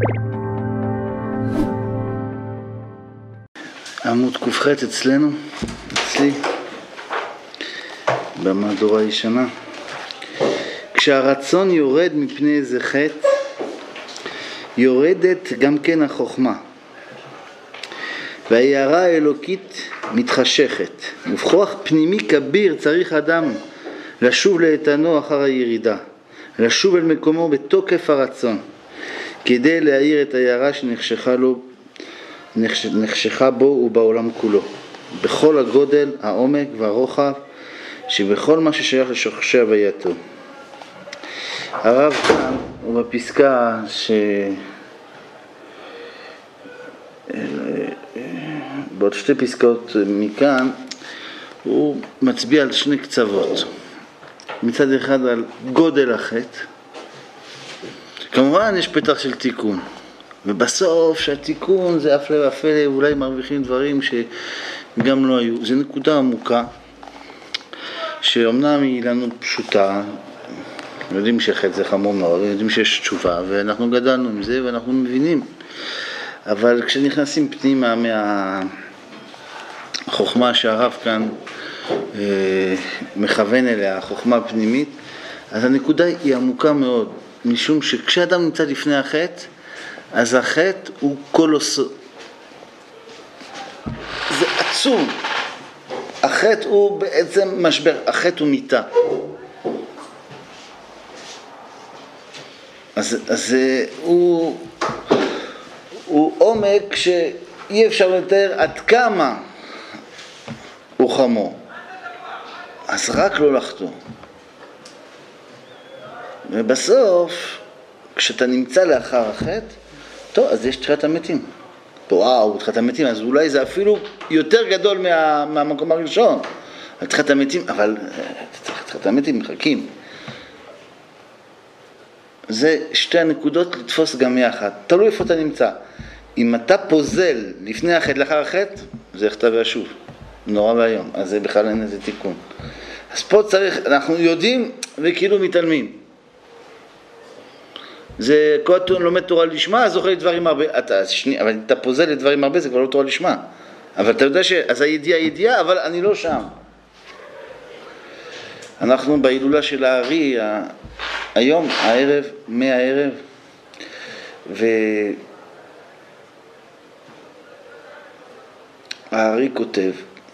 עמוד ק"ח אצלנו, אצלי, במהדורה הישנה. כשהרצון יורד מפני איזה חטא, יורדת גם כן החוכמה, וההערה האלוקית מתחשכת. ובכוח פנימי כביר צריך אדם לשוב לאיתנו אחר הירידה, לשוב אל מקומו בתוקף הרצון, כדי להאיר את ההערה שנחשכה בו ובעולם כולו, בכל הגודל, העומק והרוחב, שבכל מה ששייך לשורשי הווייתו. הרב כאן הוא בפסקה בעוד שתי פסקאות מכאן הוא מצביע על שני קצוות. מצד אחד על גודל החטא, כמובן יש פתח של תיקון, ובסוף שהתיקון זה אפלה ואפלה, אולי מרוויחים דברים שגם לא היו. זו נקודה עמוקה שאומנם היא לנו פשוטה, יודעים שחטא זה חמור מאוד, יודעים שיש תשובה ואנחנו גדלנו עם זה ואנחנו מבינים, אבל כשנכנסים פנימה מהחוכמה שהרב כאן מכוון אליה, החוכמה הפנימית, אז הנקודה היא עמוקה מאוד, משום שכשאדם נמצא לפני החטא, אז החטא הוא זה עצום. החטא הוא בעצם משבר, החטא הוא מיטה. אז הוא עומק שאי אפשר לתאר עד כמה הוא חמור. אז רק לא לחטוא. ובסוף, כשאתה נמצא לאחר החטא, טוב, אז יש תחיית המתים. וואו, תחיית המתים, אז אולי זה אפילו יותר גדול מהמקום הראשון. תחיית המתים, אבל תחיית המתים מחכים. זה שתי הנקודות לתפוס גם יחד. תלוי איפה אתה נמצא. אם אתה פוזל לפני החטא, לאחר החטא, זה יחטא וישוב. נורא והיום. אז זה בכלל אין איזה תיקון. אז פה צריך, אנחנו יודעים וכאילו מתעלמים. זה כל התון לומד תורה לשמה, אז זוכר לדברים הרבה. אבל אתה פוזל לדברים הרבה, זה כבר לא תורה לשמה. אבל אתה יודע אז הידיעה, אבל אני לא שם. אנחנו בהילולה של הארי, היום, הערב, מהערב, והארי כותב,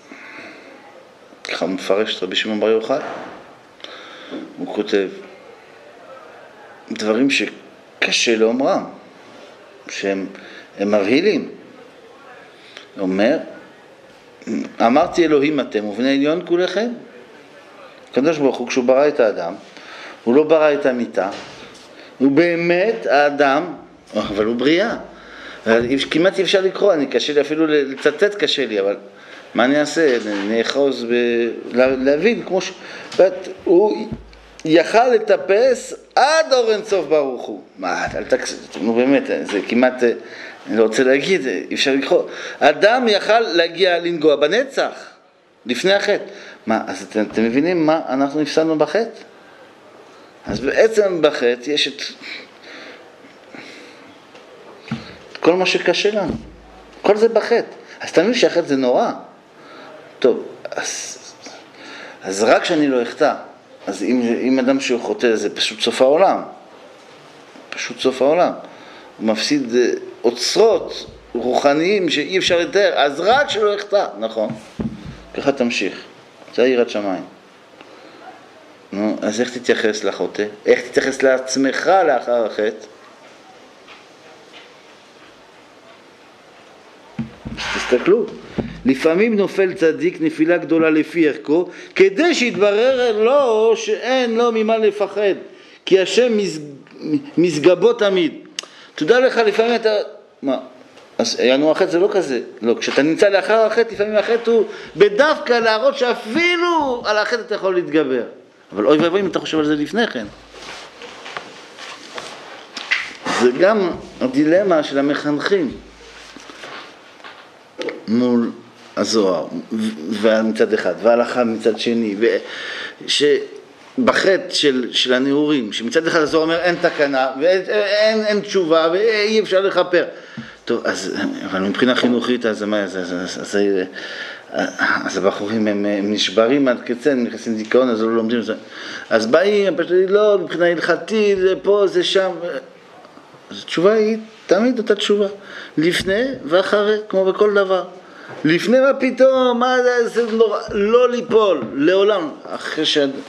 ככה מפרש את רבי שמעון בר יוחאי, הוא כותב דברים שקשה לאומרם, שהם מבהילים. הוא אומר, אמרתי אלוהים אתם ובני עליון כולכם. הקדוש ברוך הוא כשהוא ברא את האדם, הוא לא ברא את המיטה, הוא באמת האדם, אבל הוא בריאה. כמעט אי אפשר לקרוא, קשה לי אפילו לצטט, קשה לי, אבל מה אני אעשה? נאחוז להבין, כמו הוא יכל לטפס עד אור אין סוף ברוך הוא. מה, אל תקסד, נו באמת, זה כמעט, אני לא רוצה להגיד, אי אפשר לקרוא. אדם יכל להגיע לנגוע בנצח, לפני החטא. מה, אז אתם מבינים מה אנחנו נפסדנו בחטא? אז בעצם בחטא יש את כל מה שקשה לנו. כל זה בחטא. אז תמיד שהחטא זה נורא. טוב, אז רק שאני לא אחטא. אז אם אדם שהוא חוטא זה פשוט סוף העולם. פשוט סוף העולם. הוא מפסיד אוצרות רוחניים שאי אפשר לתאר. אז רק שלא אחטא. נכון. ככה תמשיך. זה יראת שמיים. נו, אז איך תתייחס לחוטא? איך תתייחס לעצמך לאחר החטא? תסתכלו, לפעמים נופל צדיק נפילה גדולה לפי ערכו, כדי שיתברר לו שאין לו ממה לפחד, כי השם מסגבו תמיד. תדע לך, לפעמים אתה... מה? אז יענו החטא זה לא כזה. לא, כשאתה נמצא לאחר החטא, לפעמים החטא הוא בדווקא להראות שאפילו על החטא אתה יכול להתגבר. אבל אוי ואבוי אם אתה חושב על זה לפני כן. זה גם הדילמה של המחנכים מול הזוהר, מצד אחד, וההלכה מצד שני, בחטא של הנעורים, שמצד אחד הזוהר אומר אין תקנה ואין תשובה ואי אפשר לכפר. טוב, אבל מבחינה חינוכית, אז הבחורים הם נשברים עד קצה, הם נכנסים דיכאון, אז לא לומדים. אז באים, פשוט לא, מבחינה הלכתית, זה פה, זה שם. אז התשובה היא תמיד אותה תשובה, לפני ואחרי, כמו בכל דבר. לפני מה פתאום, מה זה לא ליפול, לעולם. אחרי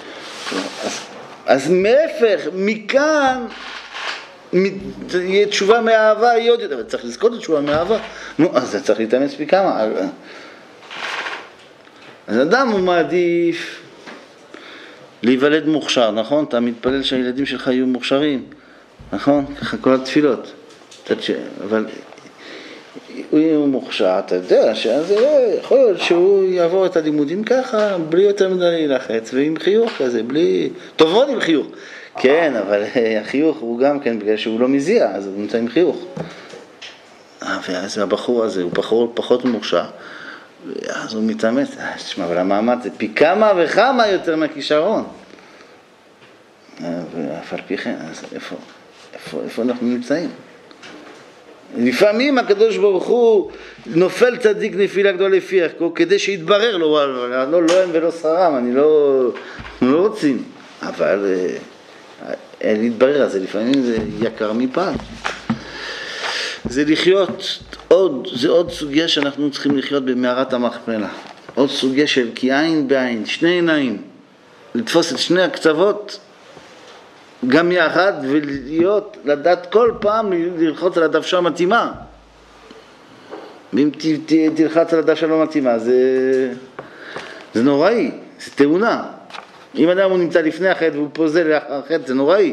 אז מהפך, מכאן, תהיה תשובה מאהבה, היא עוד יותר, אבל צריך לזכות את תשובה מאהבה. נו, אז זה צריך להתאמץ פי כמה. אז אדם הוא מעדיף להיוולד מוכשר, נכון? אתה מתפלל שהילדים שלך יהיו מוכשרים, נכון? ככה כל התפילות. אבל הוא יהיה מוכשר, אתה יודע שאז יכול להיות שהוא יעבור את הלימודים ככה, בלי יותר מדי להילחץ, ועם חיוך כזה, בלי... טוב מאוד עם חיוך. כן, אבל החיוך הוא גם כן בגלל שהוא לא מזיע, אז הוא נמצא עם חיוך. ואז הבחור הזה הוא פחות מוכשר, ואז הוא מתאמץ. תשמע, אבל המאמץ זה פי כמה וכמה יותר מהכישרון. ואף על פי כן, אז איפה אנחנו נמצאים? לפעמים הקדוש ברוך הוא נופל צדיק נפילה גדולה לפי ערכו, כדי שיתברר לו, לא הם ולא שרם, אני לא רוצים, אבל להתברר, אז לפעמים זה יקר מפעם. זה לחיות זה עוד סוגיה שאנחנו צריכים לחיות במערת המכפלה, עוד סוגיה של כי עין בעין, שני עיניים, לתפוס את שני הקצוות גם יחד, לדעת כל פעם ללחוץ על הדוושה המתאימה. ואם תלחץ על הדוושה לא מתאימה, זה נוראי, זה תאונה. אם אדם הוא נמצא לפני החטא והוא פוזל לאחר החטא, זה נוראי.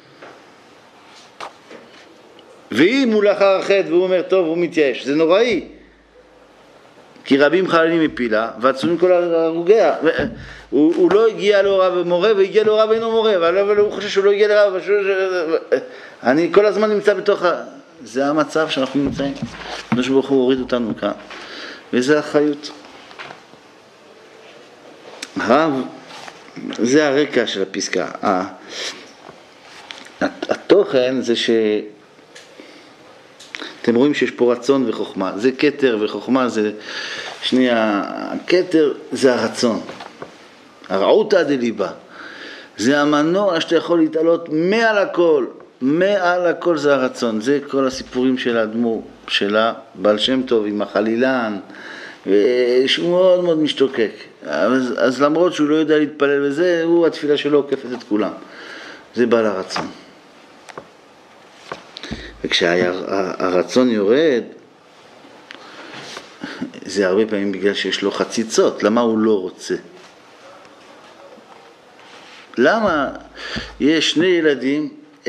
ואם הוא לאחר החטא והוא אומר טוב, הוא מתייאש, זה נוראי. כי רבים חללים מפילה ועצומים כל הרוגיה. הוא לא הגיע להוראה ומורה והגיע להוראה ואינו מורה, אבל הוא חושב שהוא לא הגיע להוראה. אני כל הזמן נמצא בתוך זה המצב שאנחנו נמצאים. הקדוש ברוך הוא הוריד אותנו כאן, וזה החיות. זה הרקע של הפסקה. התוכן זה אתם רואים שיש פה רצון וחוכמה, זה כתר וחוכמה זה הכתר זה הרצון, הרעותא דליבה, זה המנוע שאתה יכול להתעלות מעל הכל זה הרצון. זה כל הסיפורים של האדמו"ר, של הבעל שם טוב עם החלילן, שהוא מאוד מאוד משתוקק, אז למרות שהוא לא יודע להתפלל וזה, התפילה שלו עוקפת את כולם, זה בעל הרצון. וכשהרצון יורד, זה הרבה פעמים בגלל שיש לו חציצות. למה הוא לא רוצה? למה יש שני ילדים,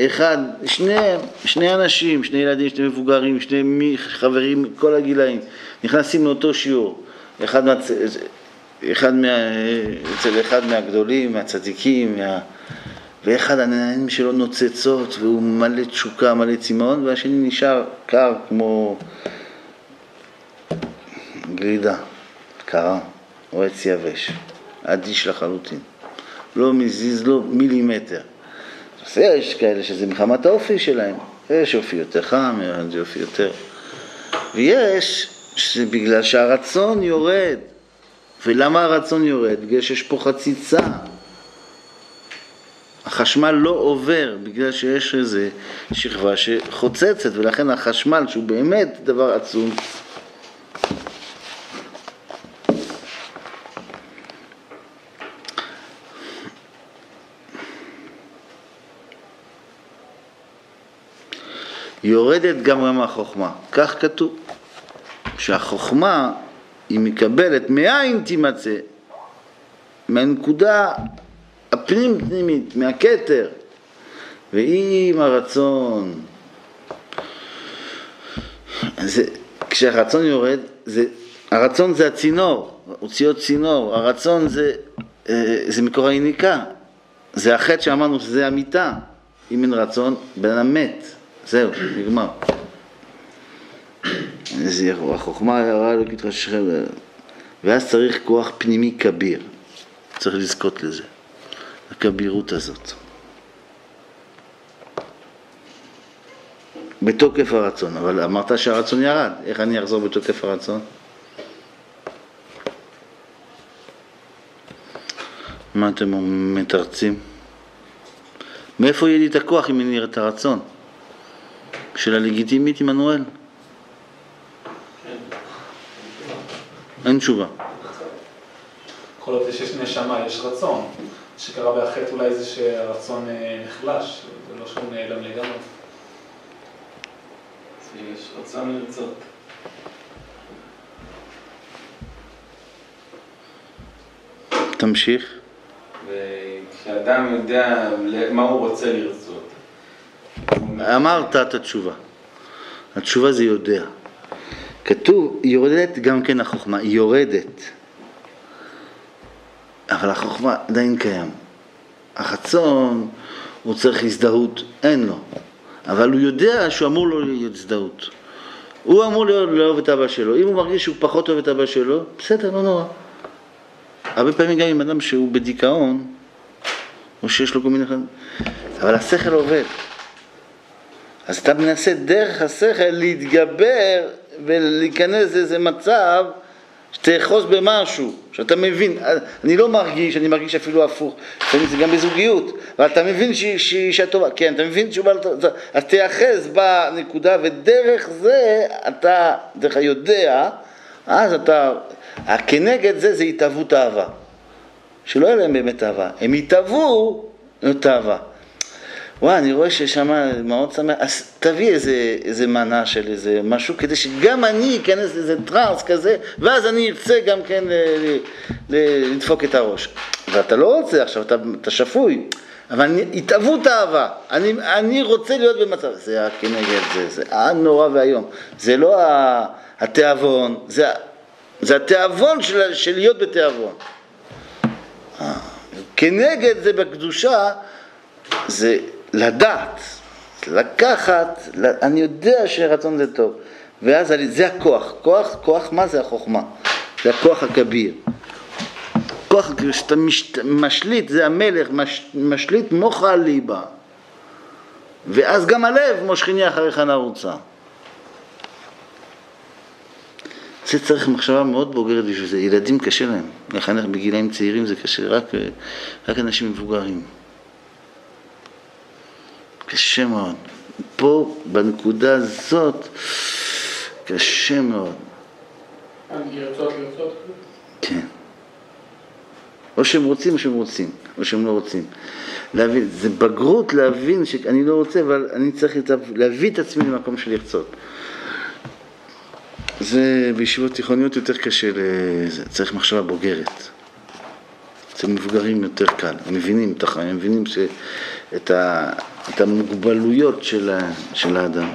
שני אנשים, שני ילדים, שני מבוגרים, שני חברים, כל הגילאים, נכנסים לאותו שיעור, אצל אחד מהגדולים, מהצדיקים, ואחד העיניים שלו נוצצות והוא מלא תשוקה, מלא צמאון, והשני נשאר קר כמו גלידה, קרה, או עץ יבש, אדיש לחלוטין, לא מזיז לו מילימטר. אז יש כאלה שזה מחמת האופי שלהם, יש אופי יותר חם, יש אופי יותר, ויש שזה בגלל שהרצון יורד. ולמה הרצון יורד? בגלל שיש פה חציצה, החשמל לא עובר בגלל שיש איזה שכבה שחוצצת, ולכן החשמל שהוא באמת דבר עצום יורדת גם מהחוכמה. כך כתוב שהחוכמה היא מקבלת מאין תימצא, מהנקודה הפנימית, מהכתר, ואם הרצון, כשהרצון יורד, הרצון זה הצינור, הוציאות צינור, הרצון זה מקור היניקה, זה החטא שאמרנו שזה המיטה. אם אין רצון, בן אדם מת, זהו, נגמר. החוכמה הרעה לא כתרשכם, ואז צריך כוח פנימי כביר, צריך לזכות לזה. הכבירות הזאת. בתוקף הרצון, אבל אמרת שהרצון ירד, איך אני אחזור בתוקף הרצון? מה אתם מתרצים? מאיפה יהיה לי את הכוח אם אני אראה את הרצון? של הלגיטימית עמנואל? אין תשובה. יכול להיות שיש נשמה, יש רצון. שקרה באחרת אולי זה שהרצון נחלש, זה לא שהוא נעלם לגמרי. יש רצון לרצות. תמשיך. וכשאדם יודע מה הוא רוצה לרצות. אמרת את התשובה. התשובה זה יודע. כתוב, יורדת גם כן החוכמה, היא יורדת. אבל החוכמה עדיין קיים. הרצון, הוא צריך הזדהות, אין לו. אבל הוא יודע שהוא אמור לו להיות הזדהות. הוא אמור לאהוב את אבא שלו. אם הוא מרגיש שהוא פחות אוהב את אבא שלו, בסדר, לא נורא. הרבה פעמים גם עם אדם שהוא בדיכאון, או שיש לו כל מיני... אבל השכל עובד. אז אתה מנסה דרך השכל להתגבר ולהיכנס לאיזה מצב שתאחוז במשהו, שאתה מבין. אני לא מרגיש, אני מרגיש אפילו הפוך. זה גם בזוגיות. אבל אתה מבין שאישה טובה. כן, אתה מבין שהוא בעל טובה. אז תאחז בנקודה, ודרך זה אתה, דרך היודע, אז אתה, כנגד זה התאהבות אהבה. שלא יהיה להם באמת אהבה. הם התאהבו את אהבה. וואי, אני רואה ששמה מאוד שמח, אז תביא איזה מנה של איזה משהו, כדי שגם אני אכנס לאיזה טרנס כזה, ואז אני ארצה גם כן לדפוק את הראש. ואתה לא רוצה עכשיו, אתה שפוי, אבל התאהבות אהבה, אני רוצה להיות במצב, זה כנגד זה נורא והיום, זה לא התאבון, זה התאבון של להיות בתאבון. כנגד זה בקדושה, זה לדעת, לקחת, אני יודע שרצון זה טוב, ואז זה הכוח, כוח מה זה החוכמה? זה הכוח הכביר. כוח שאתה משליט, זה המלך, משליט מוחה על ליבה, ואז גם הלב מושכני אחריך נרוצה. זה צריך מחשבה מאוד בוגרת בשביל זה. ילדים קשה להם, לחנך בגילאים צעירים זה קשה, רק אנשים מבוגרים. קשה מאוד. פה, בנקודה הזאת, קשה מאוד. לרצות? כן. או שהם רוצים או שהם לא רוצים. להבין, זה בגרות להבין שאני לא רוצה, אבל אני צריך להביא את עצמי למקום של לרצות. זה בישיבות תיכוניות יותר קשה, צריך מחשבה בוגרת. אצל מבוגרים יותר קל, הם מבינים את החיים, הם מבינים את המוגבלויות של האדם.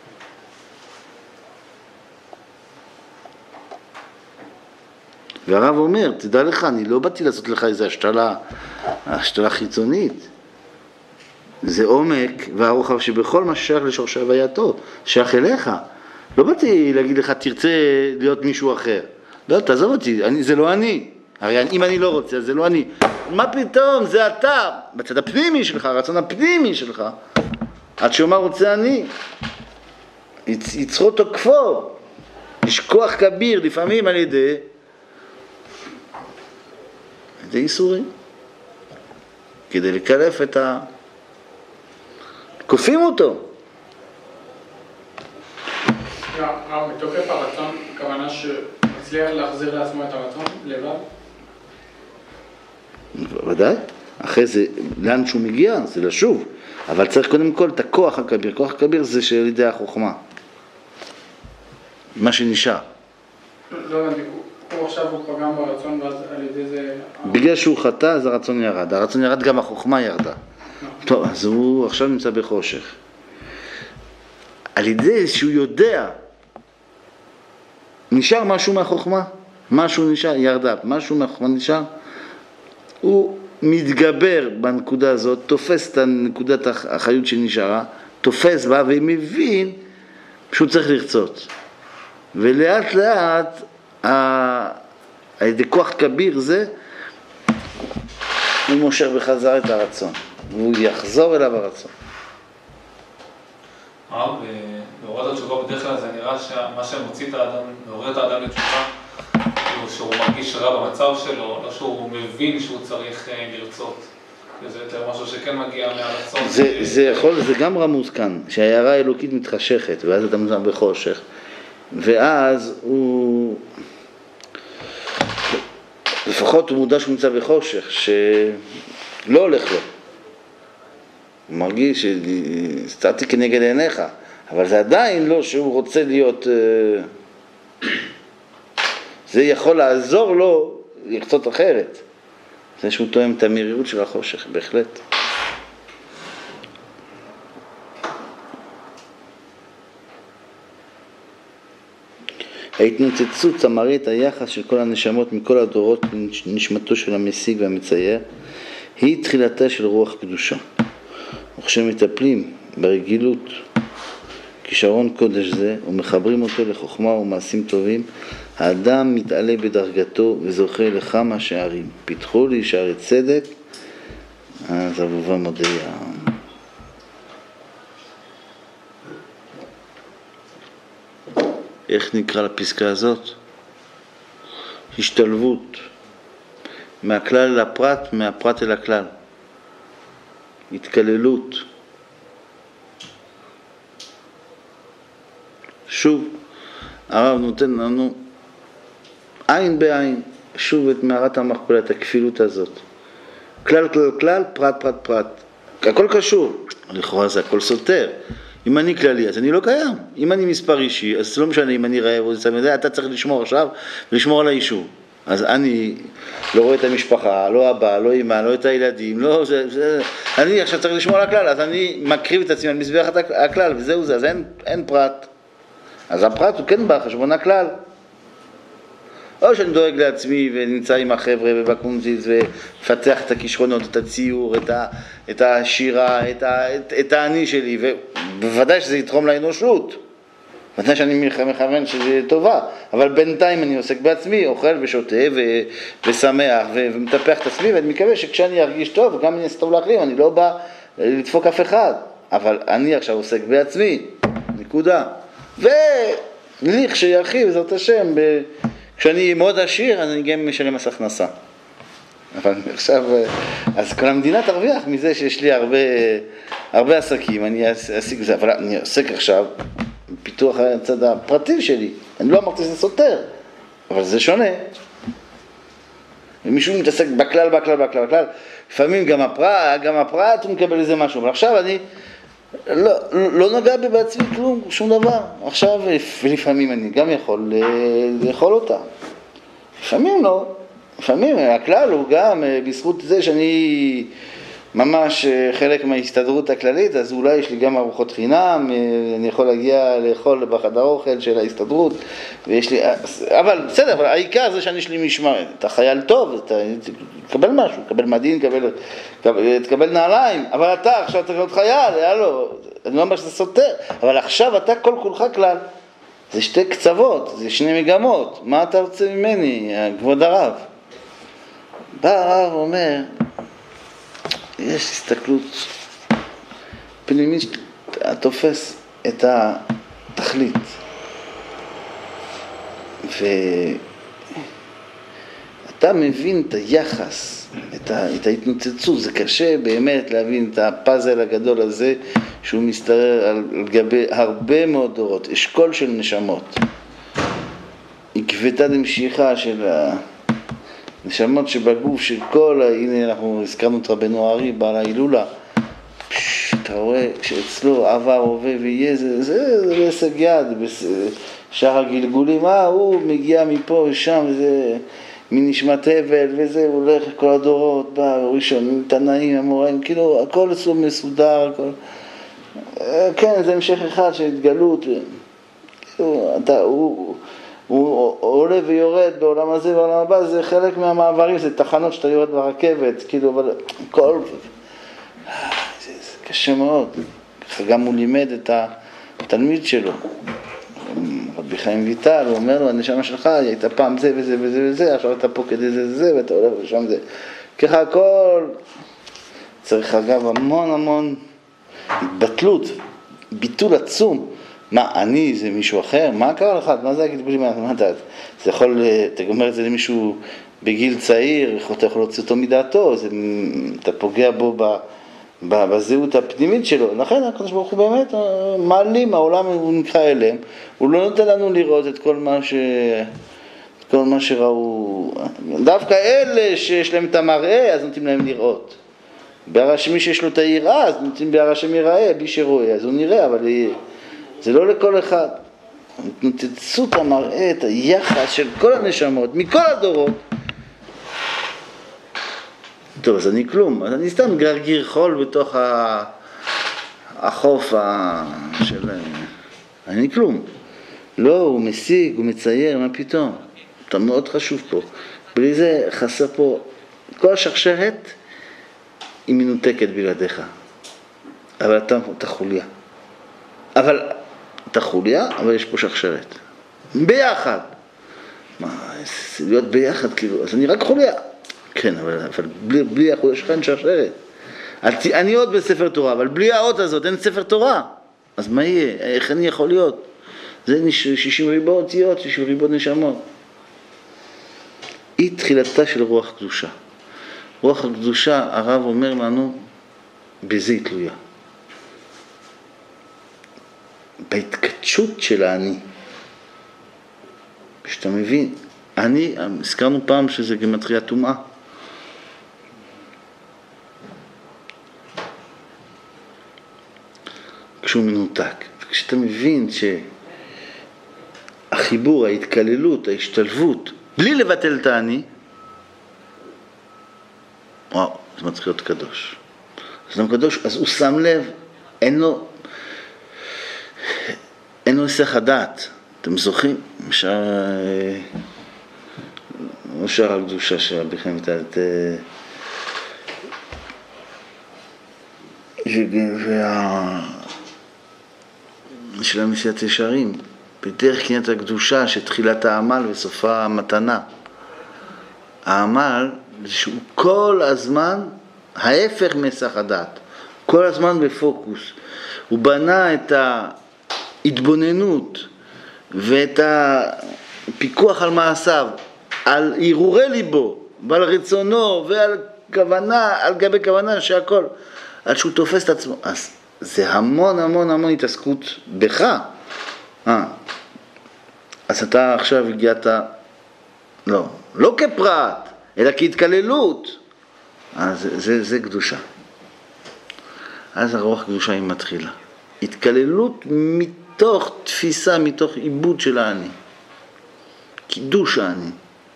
והרב אומר, תדע לך, אני לא באתי לעשות לך איזו השתלה חיצונית. זה עומק והרוחב שבכל מה ששייך לשורשי הווייתו, שייך אליך. לא באתי להגיד לך, תרצה להיות מישהו אחר. לא, תעזוב אותי, זה לא אני. הרי אם אני לא רוצה, זה לא אני. מה פתאום, זה אתה, בצד הפנימי שלך, הרצון הפנימי שלך. עד שאומר רוצה אני. יצרו תוקפו. יש כוח כביר, לפעמים על ידי איסורים. כדי לקלף את כופים אותו. רב, מתוקף הרצון, הכוונה שמצליח להחזיר לעצמו את הרצון לבד? ודאי, אחרי זה, לאן שהוא מגיע, זה לשוב, אבל צריך קודם כל את הכוח הכביר. כוח הכביר זה של ידי החוכמה, מה שנשאר. לא, הוא עכשיו הוא פגם ברצון, ואז על ידי זה... בגלל שהוא חטא, אז הרצון ירד. הרצון ירד, גם החוכמה ירדה. טוב, אז הוא עכשיו נמצא בחושך. על ידי שהוא יודע, נשאר משהו מהחוכמה, משהו נשאר, ירדה, משהו מהחוכמה נשאר, הוא מתגבר בנקודה הזאת, תופס את נקודת החיות שנשארה, תופס בה ומבין שהוא צריך לרצות. ולאט לאט, על ידי כוח כביר זה, הוא מושך בחזרה את הרצון, והוא יחזור אליו הרצון. בהוראת התשובה בדרך כלל זה נראה שמה שמוציא את האדם, מעורר את האדם לתשובה, כאילו שהוא מרגיש רע במצב שלו, לא שהוא מבין שהוא צריך לרצות. זה יותר משהו שכן מגיע מהרצון. זה גם רמוז כאן, שההערה האלוקית מתחשכת, ואז אתה מוזר בחושך, ואז הוא, לפחות הוא מודע שהוא נמצא בחושך, שלא הולך לו. הוא מרגיש שסתתי כנגד עיניך, אבל זה עדיין לא שהוא רוצה להיות, זה יכול לעזור לו לרצות אחרת. זה שהוא תואם את המהירות של החושך, בהחלט. ההתנוצצות מראה את היחס של כל הנשמות מכל הדורות לנשמתו של המשיג והמצייר, היא תחילתה של רוח קדושה. וכשמטפלים ברגילות כישרון קודש זה ומחברים אותו לחוכמה ומעשים טובים, האדם מתעלה בדרגתו וזוכה לכמה שערים. פיתחו לי שערי צדק, אז אבובה מודיה. איך נקרא לפסקה הזאת? השתלבות מהכלל אל הפרט, מהפרט אל הכלל. התקללות. שוב, הרב נותן לנו עין בעין, שוב את מערת המכפלה, את הכפילות הזאת. כלל כלל כלל, פרט פרט פרט. הכל קשור. לכאורה זה הכל סותר. אם אני כללי, אז אני לא קיים. אם אני מספר אישי, אז לא משנה אם אני רעב או זה, אתה צריך לשמור עכשיו ולשמור על היישוב. אז אני לא רואה את המשפחה, לא אבא, לא אמא, לא את הילדים, לא אני עכשיו צריך לשמור על הכלל, אז אני מקריב את עצמי על מזבח הכלל, וזהו זה, אז אין פרט. אז הפרט הוא כן בא, חשבון הכלל. או שאני דואג לעצמי ונמצא עם החבר'ה ובקונזיס ומפתח את הכישרונות, את הציור, את השירה, את האני שלי, ובוודאי שזה יתרום לאנושות. בוודאי שאני מכוון שזה טובה, אבל בינתיים אני עוסק בעצמי, אוכל ושותה ושמח ומטפח את עצמי, ואני מקווה שכשאני ארגיש טוב, גם אני אעשה טוב לאחרים, אני לא בא לדפוק אף אחד, אבל אני עכשיו עוסק בעצמי, נקודה. וליך שירחיב, זאת השם, כשאני מאוד עשיר, אני גם משלם מס הכנסה. אבל עכשיו, אז כל המדינה תרוויח מזה שיש לי הרבה עסקים, אני אעסיק זה, אבל אני עוסק עכשיו בפיתוח הצד הפרטי שלי. אני לא אמרתי שזה סותר, אבל זה שונה. ומישהו מתעסק בכלל, לפעמים גם הפרט הוא מקבל איזה משהו, אבל עכשיו אני לא נוגע בי בעצמי כלום, שום דבר. עכשיו, ולפעמים אני גם יכול לאכול אותה. לפעמים לא. לפעמים הכלל הוא גם בזכות זה שאני ממש חלק מההסתדרות הכללית, אז אולי יש לי גם ארוחות חינם, אני יכול להגיע לאכול בחדר אוכל של ההסתדרות, ויש לי, אבל בסדר, אבל העיקר זה שאני יש לי משמרת. אתה חייל טוב, אתה תקבל משהו, תקבל מדין, תקבל נעליים, אבל אתה עכשיו אתה להיות חייל, אני לא אומר שזה סותר, אבל עכשיו אתה כל כולך כלל. זה שתי קצוות, זה שני מגמות, מה אתה רוצה ממני, כבוד הרב? בא הרב ואומר, יש הסתכלות פנימית, התופס את התכלית. ואתה מבין את היחס, את ההתנוצצות, זה קשה באמת להבין את הפאזל הגדול הזה, שהוא מסתרר על גבי הרבה מאוד דורות, אשכול של נשמות. עקבתא דמשיחא של נשמות שבגוף של כל, הנה אנחנו הזכרנו את רבנו הארי בעל ההילולה, אתה רואה שאצלו עבר, הווה ויהיה, זה בהישג יד, בשאר הגלגולים, הוא מגיע מפה ושם, זה מנשמת הבל וזה, הוא הולך כל הדורות, בא ראשון, תנאים, המוראים, כאילו הכל אצלו מסודר, הכל. כן, זה המשך אחד של התגלות, כאילו, הוא עולה ויורד בעולם הזה ובעולם הבא, זה חלק מהמעברים, זה תחנות שאתה יורד ברכבת, כאילו, אבל כל... זה קשה מאוד. ככה גם הוא לימד את התלמיד שלו. רבי חיים ויטל, הוא אומר לו, הנשמה שלך, היא הייתה פעם זה וזה וזה וזה, עכשיו אתה פה כדי זה וזה, ואתה הולך לשם זה. ככה הכל צריך אגב המון התבטלות, ביטול עצום. מה, אני זה מישהו אחר? מה קרה לך? מה זה הקטגולים? מה אתה יכול, אתה אומר את זה למישהו בגיל צעיר, אתה יכול להוציא אותו מדעתו, אתה פוגע בו בזהות הפנימית שלו. לכן הקדוש ברוך הוא באמת מעלים, העולם הוא נקרא אליהם, הוא לא נותן לנו לראות את כל מה שראו, דווקא אלה שיש להם את המראה, אז נותנים להם לראות. מי שיש לו את היראה, אז נותנים בהר השם יראה, בלי שרואה, אז הוא נראה, אבל זה לא לכל אחד. נתצו את המראה, את היחס של כל הנשמות, מכל הדורות. טוב, אז אני כלום, אז אני סתם גרגיר חול בתוך החוף של... אני כלום. לא, הוא משיג, הוא מצייר, מה פתאום? אתה מאוד חשוב פה. בלי זה חסר פה, כל השרשרת היא מנותקת בלעדיך. אבל אתה חוליה. אתה חוליה, אבל יש פה שרשרת. ביחד. מה, להיות ביחד כאילו, אז אני רק חוליה. כן, אבל בלי החוליה שלך אין שרשרת. אני עוד בספר תורה, אבל בלי האות הזאת אין ספר תורה. אז מה יהיה? איך אני יכול להיות? זה 60 ריבוע אותיות, 60 ריבוע נשמות. היא תחילתה של רוח קדושה. רוח הקדושה, הרב אומר לנו, בזה היא תלויה. בהתקדשות של האני. כשאתה מבין, הזכרנו פעם שזה גמטריה טומאה. כשהוא מנותק. וכשאתה מבין שהחיבור, ההתקללות, ההשתלבות, בלי לבטל את האני, וואו, זה מצריך להיות קדוש. אז לא קדוש, אז הוא שם לב, אין לו היסח הדעת. אתם זוכרים? שער הקדושה שבכם את של המסיעת ישרים, בדרך קניית הקדושה שתחילת העמל וסופה המתנה. העמל זה שהוא כל הזמן ההפך מהיסח הדעת, כל הזמן בפוקוס. הוא בנה את ההתבוננות ואת הפיקוח על מעשיו, על ערעורי ליבו ועל רצונו ועל כוונה, על גבי כוונה שהכל, עד שהוא תופס את עצמו. אז זה המון התעסקות בך. אז אתה עכשיו הגעת, לא כפרט, אלא כהתקללות. אז זה קדושה. אז הרוח קדושה היא מתחילה. התקללות מתוך תפיסה, מתוך עיבוד של האני. קידוש האני.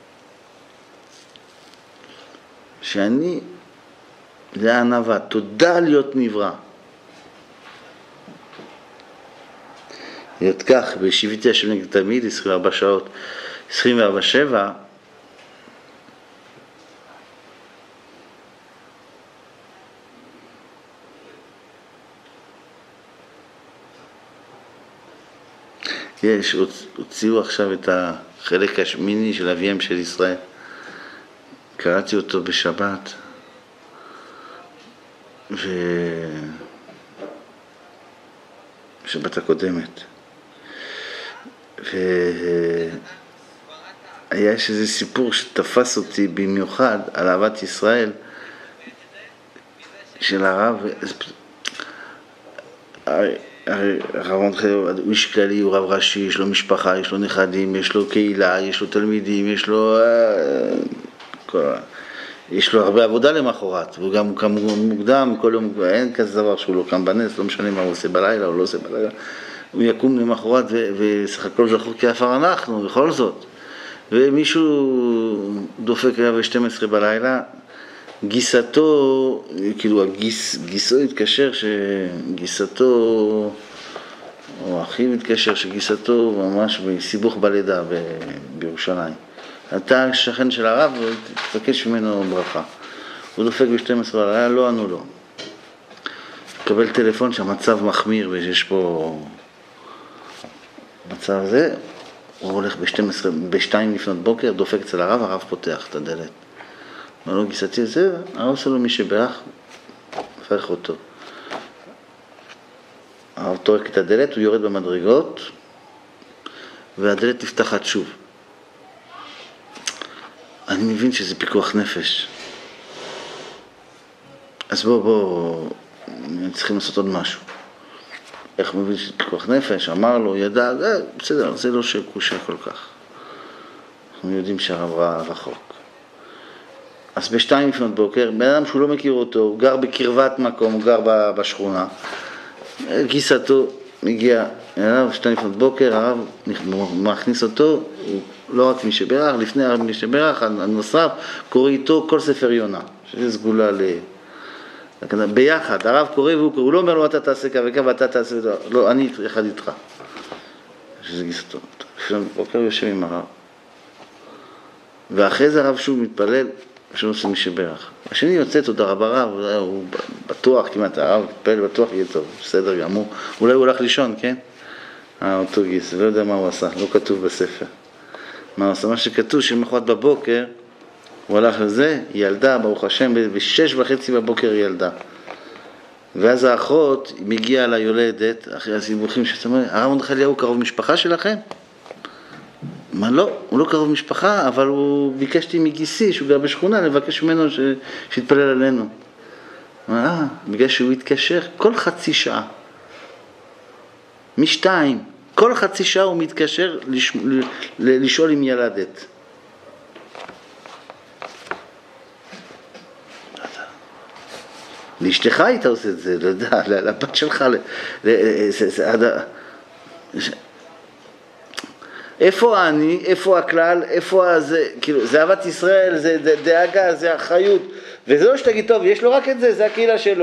שאני, זה הענווה, תודה להיות נברא. להיות כך, בשיביתי השם נגד תמיד, 24 שעות, 24/7, הוציאו עכשיו את החלק השמיני של אביהם של ישראל. קראתי אותו בשבת, בשבת הקודמת. והיה איזה סיפור שתפס אותי במיוחד על אהבת ישראל של הרב. הרב מרדכי הוא איש כללי, הוא רב ראשי, יש לו משפחה, יש לו נכדים, יש לו קהילה, יש לו תלמידים, יש לו הרבה עבודה למחרת, והוא גם קם מוקדם, כל יום, אין כזה דבר שהוא לא קם בנס, לא משנה מה הוא עושה בלילה או לא עושה בלילה, הוא יקום למחרת וסך הכל זכור כעפר אנחנו, בכל זאת. ומישהו דופק היה ב-12 בלילה, גיסתו, כאילו גיסו התקשר שגיסתו, או אחיו התקשר שגיסתו ממש בסיבוך בלידה בירושלים. אתה שכן של הרב ותבקש ממנו ברכה. הוא דופק ב-12 בלילה, לא ענו לו. קבל טלפון שהמצב מחמיר ויש פה מצב זה, הוא הולך ב-2 לפנות בוקר, דופק אצל הרב, הרב פותח את הדלת. אמר לו גיסתי זה, הרב עושה לו מי שברך, הפך אותו. הרב טורק את הדלת, הוא יורד במדרגות, והדלת נפתחת שוב. אני מבין שזה פיקוח נפש. אז בואו, צריכים לעשות עוד משהו. איך מבין שזה פיקוח נפש? אמר לו, ידע, בסדר, זה לא שקושה כל כך. אנחנו יודעים שהרב ראה רחוק. אז בשתיים לפנות בוקר, בן אדם שהוא לא מכיר אותו, הוא גר בקרבת מקום, הוא גר בשכונה. גיסתו מגיע אליו, בשתיים לפנות בוקר, הרב מכניס אותו, הוא לא רק מי שברך, לפני הרב מי שברך, הנוסף, קורא איתו כל ספר יונה, שזה סגולה ביחד, הרב קורא הוא לא אומר לו אתה תעשה כך וכך ואתה תעשה וכך, לא, אני אחד איתך. שזה גיסתו. לפנות בוקר יושב עם הרב. ואחרי זה הרב שוב מתפלל, שוב עושה מי שברך. השני יוצא, תודה רבה רב, הוא בטוח, כמעט הרב מתפלל, בטוח יהיה טוב, בסדר גמור. אולי הוא הולך לישון, כן? אותו גיס, לא יודע מה הוא עשה, לא כתוב בספר. מה הוא עשה? מה שכתוב, שמחרת בבוקר, הוא הלך לזה, ילדה, ברוך השם, ב6:30 בבוקר ילדה. ואז האחות מגיעה ליולדת, אחרי הסיבוכים שאתה אומר, הרב מרדכי אליהו הוא קרוב משפחה שלכם? מה לא, הוא לא קרוב משפחה, אבל הוא ביקשתי מגיסי, שהוא גר בשכונה, לבקש ממנו שיתפלל עלינו. בגלל שהוא התקשר כל חצי שעה. מ2, כל חצי שעה הוא מתקשר לשאול אם ילדת. לאשתך היית עושה את זה, לא יודע, לבת שלך, איפה אני, איפה הכלל, איפה זה, כאילו, זה אהבת ישראל, זה דאגה, זה אחריות, וזה לא שתגיד, טוב, יש לו רק את זה, זה הקהילה שלו,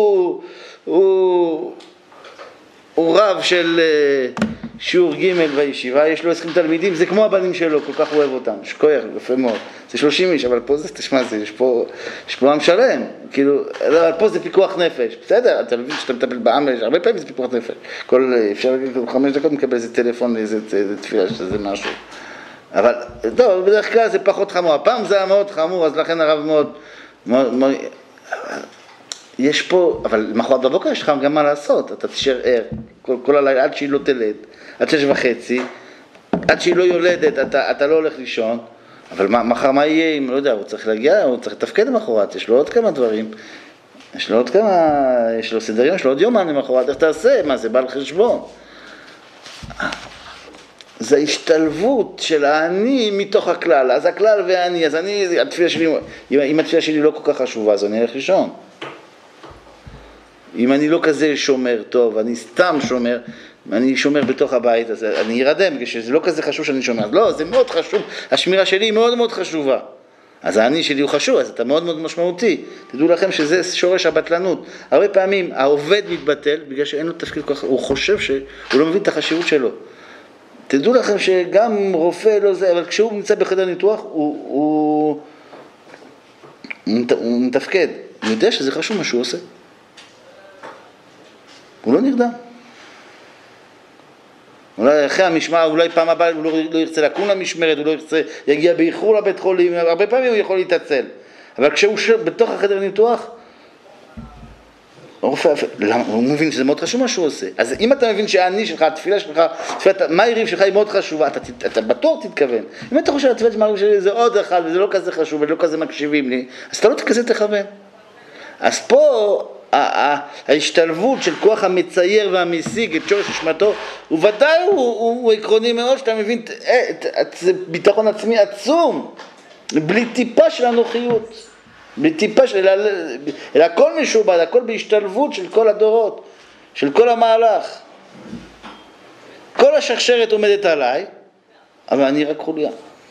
הוא רב של שיעור ג' בישיבה, יש לו 20 תלמידים, זה כמו הבנים שלו, כל כך אוהב אותם, שכוח, יפה מאוד, זה 30 איש, אבל פה זה, תשמע, יש פה עם שלם, כאילו, אבל פה זה פיקוח נפש, בסדר, אתה מבין שאתה מטפל בעם, הרבה פעמים זה פיקוח נפש, אפשר להגיד 5 דקות מקבל איזה טלפון, איזה תפילה, שזה משהו, אבל, טוב, בדרך כלל זה פחות חמור, הפעם זה היה מאוד חמור, אז לכן הרב מאוד, יש פה, אבל מחרת בבוקר יש לך גם מה לעשות, אתה תשאר ער, כל הלילה, עד שהיא לא תלד, עד 6:30, עד שהיא לא יולדת, אתה לא הולך לישון, אבל מחר מה יהיה אם, לא יודע, הוא צריך להגיע, הוא צריך לתפקד למחרת, יש לו עוד כמה דברים, יש לו סדר יום, יש לו עוד יומן למחרת, איך תעשה, מה זה בא על חשבון? זה השתלבות של האני מתוך הכלל, אז הכלל והאני, אז התפילה שלי, אם התפילה שלי לא כל כך חשובה, אז אני הולך לישון. אם אני לא כזה שומר טוב, אני סתם שומר, אני שומר בתוך הבית, אז אני ירדם, כשזה לא כזה חשוב שאני שומר. לא, זה מאוד חשוב, השמירה שלי היא מאוד מאוד חשובה. אז האני שלי הוא חשוב, אז אתה מאוד מאוד משמעותי. תדעו לכם שזה שורש הבטלנות. הרבה פעמים העובד מתבטל, בגלל שאין לו תפקיד כל כך, הוא חושב שהוא לא מבין את החשיבות שלו. תדעו לכם שגם רופא לא זה, אבל כשהוא נמצא בחדר ניתוח, הוא מתפקד. הוא יודע שזה חשוב מה שהוא עושה. הוא לא נרדם. אולי אחרי המשמר, אולי פעם הבאה הוא לא ירצה לקום למשמרת, הוא לא ירצה, יגיע באיחור לבית חולים, הרבה פעמים הוא יכול להתעצל. אבל כשהוא בתוך החדר ניתוח, הוא מבין שזה מאוד חשוב מה שהוא עושה. אז אם אתה מבין שהאני שלך, התפילה שלך, מה היריב שלך היא מאוד חשובה, אתה בטוח תתכוון. אם אתה חושב שהתפילה שמעריב שלי זה עוד אחד, וזה לא כזה חשוב, ולא כזה מקשיבים לי, אז אתה לא כזה תכוון. אז פה, ההשתלבות של כוח המצייר והמשיג את שורש נשמתו, וודאי הוא עקרוני מאוד, שאתה מבין, זה ביטחון עצמי עצום, בלי טיפה של אנוכיות, בלי טיפה של, אלא הכל משובד, הכל בהשתלבות של כל הדורות, של כל המהלך. כל השרשרת עומדת עליי, אבל אני רק חוליה.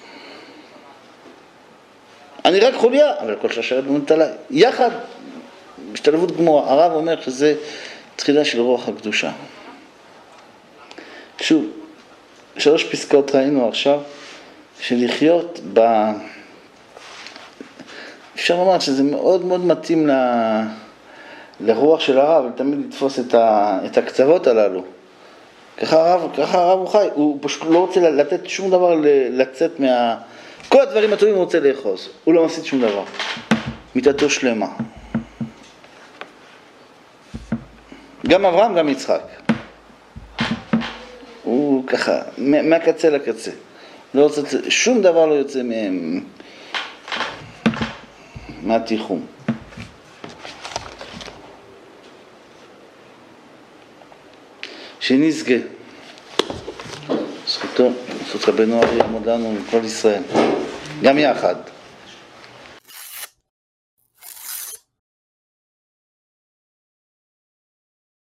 אני רק חוליה, אבל כל שרשרת עומדת עליי. יחד, השתלבות גמורה. הרב אומר שזה תחילה של רוח הקדושה. שוב, 3 פסקאות ראינו עכשיו, שלחיות אפשר לומר שזה מאוד מאוד מתאים לרוח של הרב, תמיד לתפוס את הקצוות הללו. ככה הרב הוא חי, הוא פשוט לא רוצה לתת שום דבר לצאת כל הדברים הטובים הוא רוצה לאחוז, הוא לא מפסיד שום דבר. מיתתו שלמה. גם אברהם, גם יצחק. הוא ככה, מהקצה לקצה. לא רוצה, שום דבר לא יוצא מהם, מהתיחום. שנזכה. זכותו, זכות רבנו אריה יעמוד לנו עם כל ישראל. גם יחד.